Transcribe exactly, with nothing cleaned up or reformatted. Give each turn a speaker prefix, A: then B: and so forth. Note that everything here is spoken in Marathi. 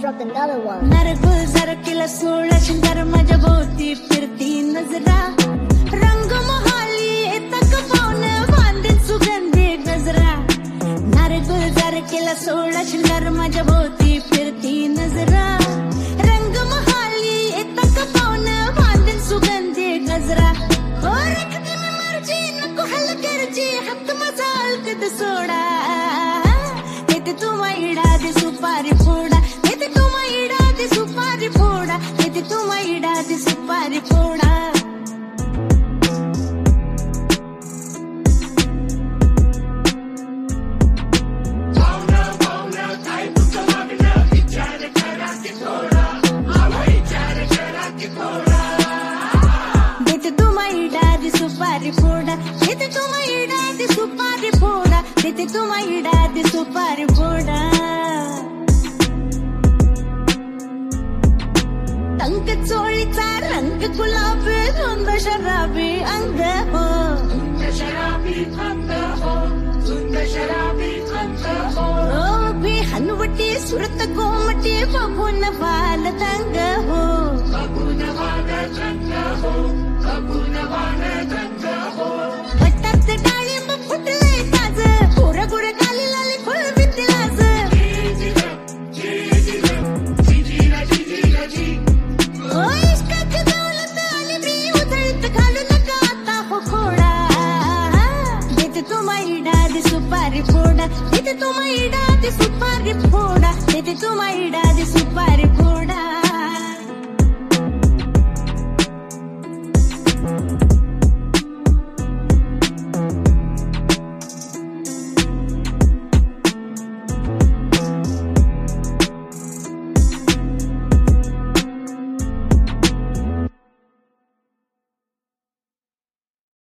A: dropped another one.
B: नरगुलजार केला सोळा शिंगार माझ्या भोवती फिरती नजरा रंग महाली येता पावन बांधीन सुगंधी गजरा नरगुलजार केला सोळा शिंगार माझ्या भोवती फिरती नजरा रंग महाली येता पावन बांधीन सुगंधी गजरा हो रखती मैं मर्जी नको हलगर्जी हात माझा अलकद सोडा देते तुम्हा इडा दे सुपारी फोडा देते तुम्हा इडा दे सुपारी फोडा देते तुम्हा इडा दे सुपारी फोडा देते तुम्हा इडा दे सुपारी फोडा देते तुम्हा इडा दे सुपारी फोडा देते तुम्हा इडा दे सुपारी फोडा टंक चोळीचा रंग गुलाबी धुंद शराबी अंग हो शराबी अंग हो धुंद शराबी अंग हो भी हनवटी सुरत गोमटी बघून वाल तंग हो बघून वाल तंग हो बघून वाल तंग हो वटात डाळिंब फुटले ताज गोर गोर गाली लाली फुल बिती लाज ओ इश्काची दौलत आली मी उधळीत घालू नका आता हो खोडा देते तुम्हा इडा दे सुपारी फोडा देते तुम्हा इडा दे सुपारी फोडा देते तुम्हा इडा दे सुपारी